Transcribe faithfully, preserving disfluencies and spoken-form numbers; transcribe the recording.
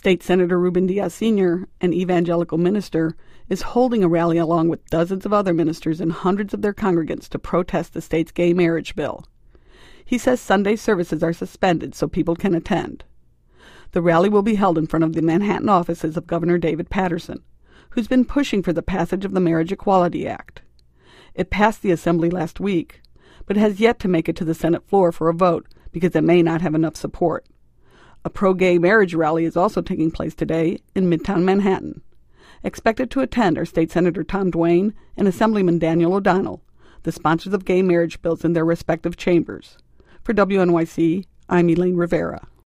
State Senator Ruben Diaz Senior, an evangelical minister, is holding a rally along with dozens of other ministers and hundreds of their congregants to protest the state's gay marriage bill. He says Sunday services are suspended so people can attend. The rally will be held in front of the Manhattan offices of Governor David Paterson, who's been pushing for the passage of the Marriage Equality Act. It passed the Assembly last week, but has yet to make it to the Senate floor for a vote because it may not have enough support. A pro-gay marriage rally is also taking place today in Midtown Manhattan. Expected to attend are State Senator Tom Duane and Assemblyman Daniel O'Donnell, the sponsors of gay marriage bills in their respective chambers. For W N Y C, I'm Elaine Rivera.